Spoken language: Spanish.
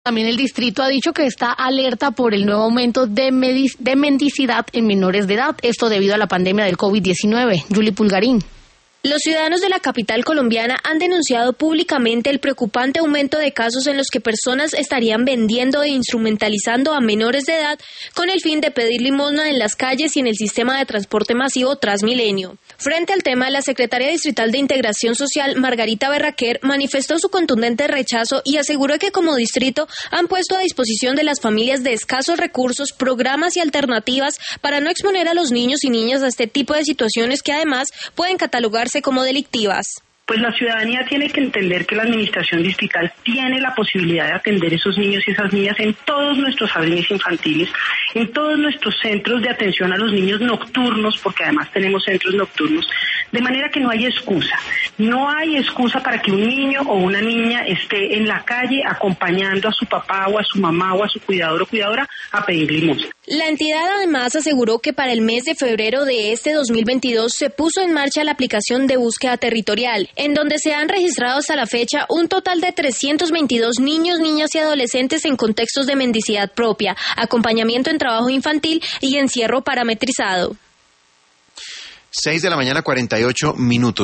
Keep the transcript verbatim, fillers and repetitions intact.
También el distrito ha dicho que está alerta por el nuevo aumento de, medic- de mendicidad en menores de edad, esto debido a la pandemia del COVID diecinueve. Julie Pulgarín. Los ciudadanos de la capital colombiana han denunciado públicamente el preocupante aumento de casos en los que personas estarían vendiendo e instrumentalizando a menores de edad con el fin de pedir limosna en las calles y en el sistema de transporte masivo Transmilenio. Frente al tema, la secretaria distrital de Integración Social, Margarita Berraquer, manifestó su contundente rechazo y aseguró que como distrito han puesto a disposición de las familias de escasos recursos programas y alternativas para no exponer a los niños y niñas a este tipo de situaciones que además pueden catalogarse como delictivas. Pues la ciudadanía tiene que entender que la administración distrital tiene la posibilidad de atender a esos niños y esas niñas en todos nuestros jardines infantiles, en todos nuestros centros de atención a los niños nocturnos, porque además tenemos centros nocturnos, de manera que no hay excusa. No hay excusa para que un niño o una niña esté en la calle acompañando a su papá o a su mamá o a su cuidador o cuidadora a pedir limosna. La entidad además aseguró que para el mes de febrero de este dos mil veintidós se puso en marcha la aplicación de búsqueda territorial, en donde se han registrado hasta la fecha un total de trescientos veintidós niños, niñas y adolescentes en contextos de mendicidad propia, acompañamiento en trabajo infantil y encierro parametrizado. seis de la mañana, cuarenta y ocho minutos.